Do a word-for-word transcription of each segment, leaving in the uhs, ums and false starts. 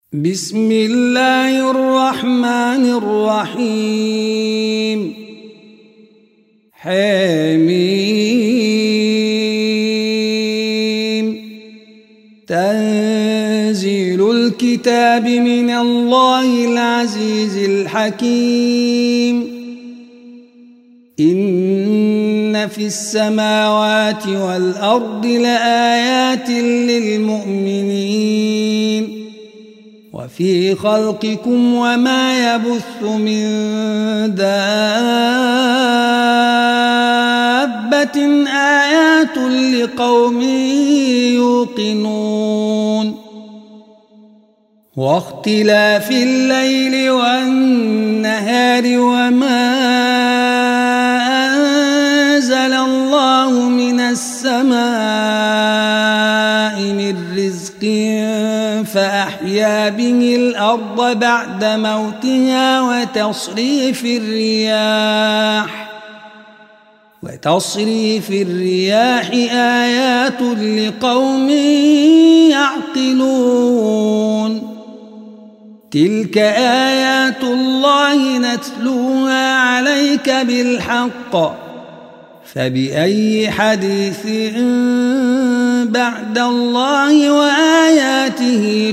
بسم الله الرحمن الرحيم حميم تنزيل الكتاب من الله العزيز الحكيم إن في السماوات والأرض لآيات للمؤمنين وفي خلقكم وما يبث من دابة آيات لقوم يوقنون واختلاف الليل والنهار وما أنزل الله من السماء من رزق فأحيا به الأرض بعد موتها وتصريف الرياح وتصريف الرياح آيات لقوم يعقلون تلك آيات الله نتلوها عليك بالحق فبأي حديث بعد الله وآياته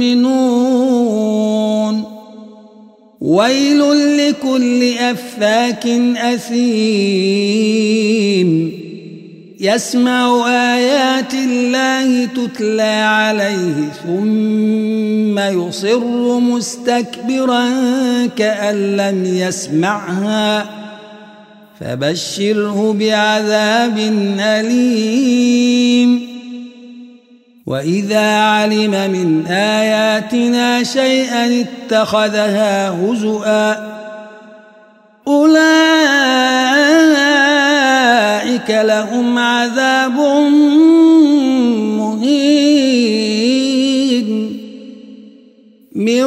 تؤمنون ويل لكل أفاك أثيم يسمع آيات الله تتلى عليه ثم يصر مستكبرا كأن لم يسمعها فبشره بعذاب أليم وإذا علم من آياتنا شيئا اتخذها هزؤا أولئك لهم عذاب مهين من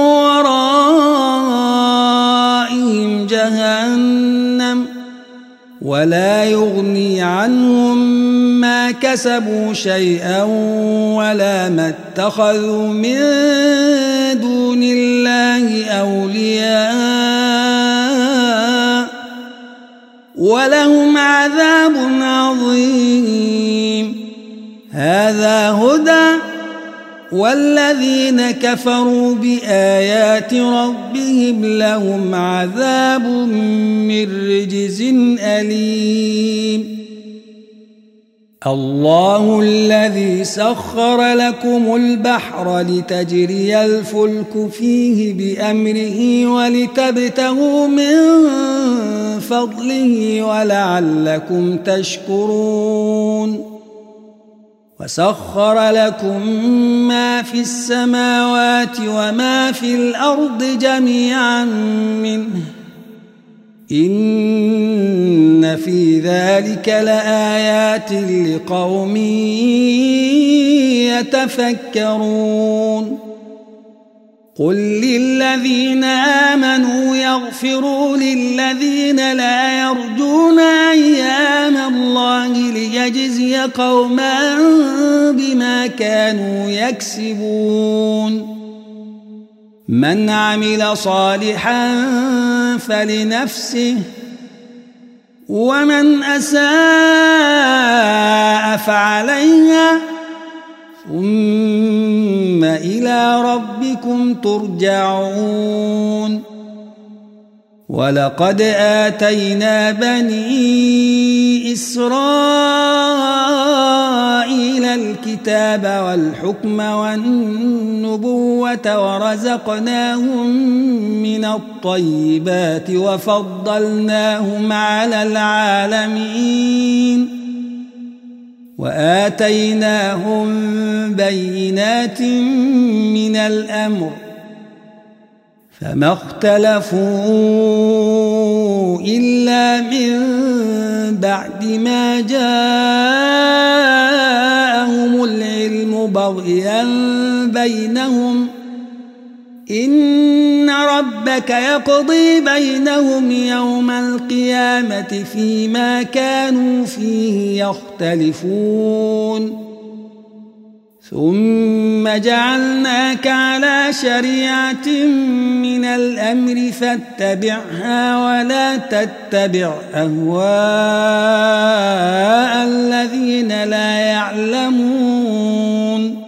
ورائهم جهنم ولا يغني عنهم ما كسبوا شيئا ولا ما اتخذوا من دون الله أولياء ولهم عذاب عظيم هذا هدى والذين كفروا بآيات ربهم لهم عذاب من رجز أليم الله الذي سخر لكم البحر لتجري الفلك فيه بأمره ولتبتغوا من فضله ولعلكم تشكرون وسخر لكم ما في السماوات وما في الأرض جميعا منه إن في ذلك لآيات لقوم يتفكرون قل للذين آمنوا يغفروا للذين لا يرجون أيام الله ليجزي قوما بما كانوا يكسبون من عمل صالحا فلنفسه ومن أساء فعليها ثم إلى ربكم ترجعون ولقد آتينا بني إسرائيل الكتاب والحكم والنبوة ورزقناهم من الطيبات وفضلناهم على العالمين وآتيناهم بينات من الأمر فما اختلفوا إلا من بعد ما جاءهم العلم بغيا بينهم إن ربك يقضي بينهم يوم القيامة فيما كانوا فيه يختلفون ثم جعلناك على شريعة من الأمر فاتبعها ولا تتبع أهواء الذين لا يعلمون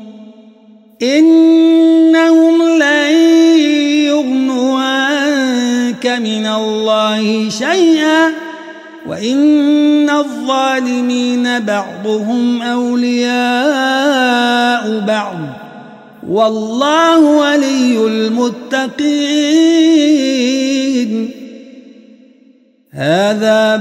إنهم لن يغنوا عنك من الله شيئا وإن الظالمين بعضهم أولياء بعض والله ولي المتقين هذا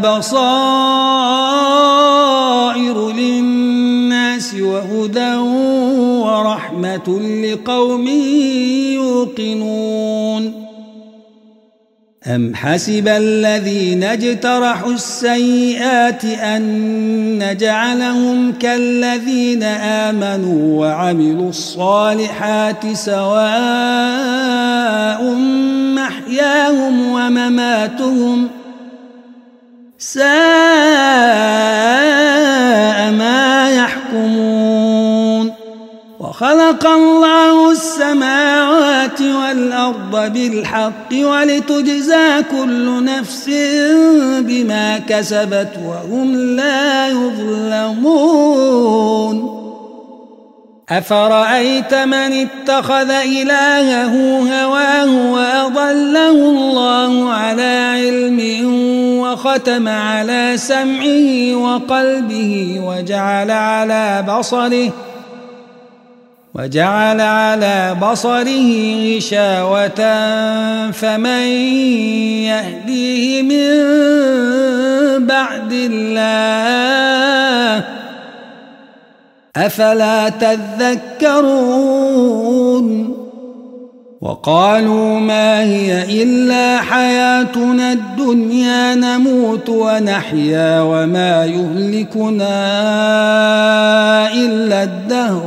بصائر للناس وهدى ورحمة لقوم يوقنون أم حسب الذين اجترحوا السيئات أن نجعلهم كالذين آمنوا وعملوا الصالحات سواء محياهم ومماتهم ساء ما يحكمون وخلق الله السماوات والأرض بالحق ولتجزى كل نفس بما كسبت وهم لا يظلمون أفرأيت من اتخذ إلهه هواه وأضله الله على علم وختم على سمعه وقلبه وجعل على بصره وجعل على بصره غشاوة فمن يهديه من بعد الله أفلا تذكرون وقالوا ما هي إلا حياتنا الدنيا نموت ونحيا وما يهلكنا إلا الدهر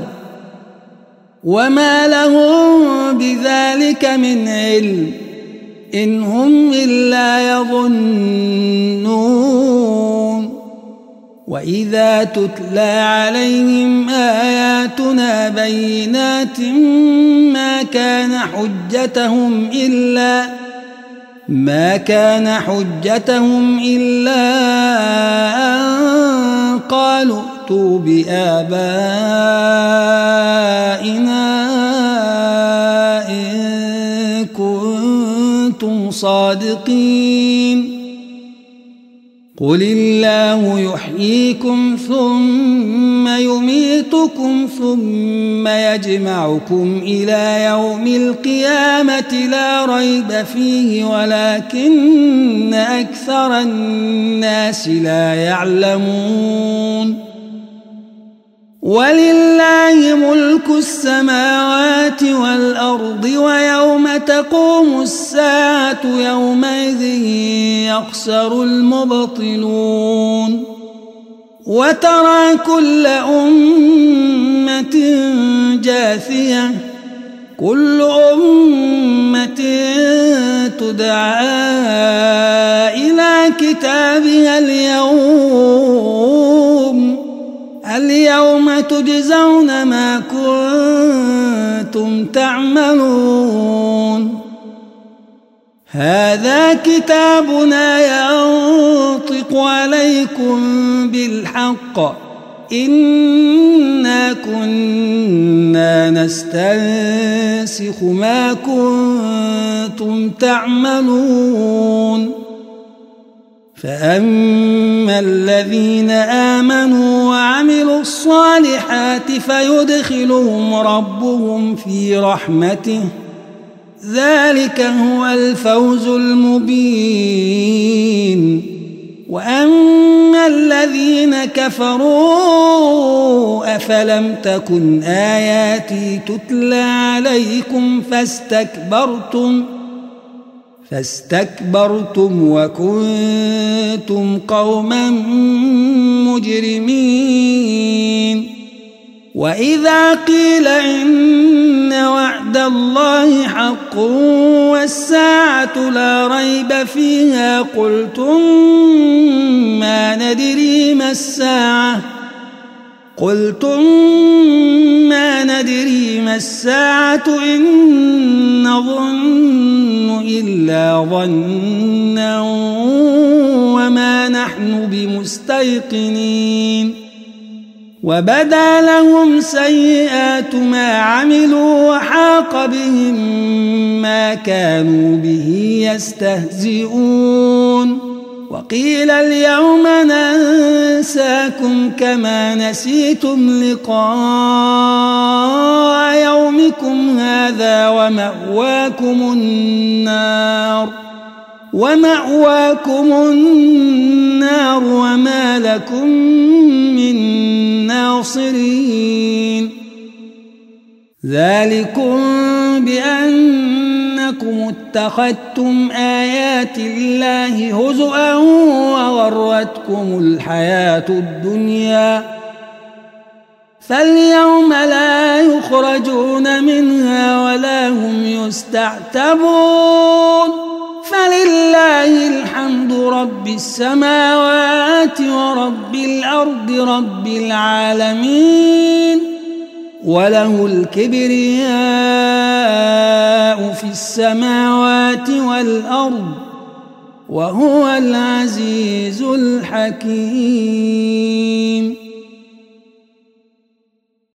وما لهم بذلك من علم إن هم إلا يظنون وإذا تتلى عليهم آياتنا بينات ما كان حجتهم إلا ما كان حجتهم إلا أن قالوا ائتوا بآبائنا إن كنتم صادقين قل الله يحييكم ثم يميتكم ثم يجمعكم إلى يوم القيامة لا ريب فيه ولكن أكثر الناس لا يعلمون ولله ملك السماوات والأرض ويوم تقوم الساعة يومئذ يخسر المبطلون وترى كل أمة جاثية كل أمة تدعى إلى كتابها اليوم اليوم تجزون ما كنتم تعملون هذا كتابنا ينطق عليكم بالحق إنا كنا نستنسخ ما كنتم تعملون فأما الذين آمنوا وعملوا الصالحات فيدخلهم ربهم في رحمته ذلك هو الفوز المبين وأما الذين كفروا أفلم تكن آياتي تتلى عليكم فاستكبرتم فاستكبرتم وكنتم قوما مجرمين وإذا قيل إن وعد الله حق والساعة لا ريب فيها قلتم ما ندري ما الساعة قلتم ما ندري ما الساعة إن نظن إلا ظنا وما نحن بمستيقنين وبدا لهم سيئات ما عملوا وحاق بهم ما كانوا به يستهزئون وقيل اليوم ننساكم كما نسيتم لقاء يومكم هذا ومأواكم النار ومأواكم النار وما لكم من ناصرين ذلكم بأنكم اتخذتم آيات الله هزؤا وغرتكم الحياة الدنيا فاليوم لا يخرجون منها ولا هم يستعتبون فلله الحمد رب السماوات ورب الأرض رب العالمين وله الكبرياء في السماوات والأرض وهو العزيز الحكيم.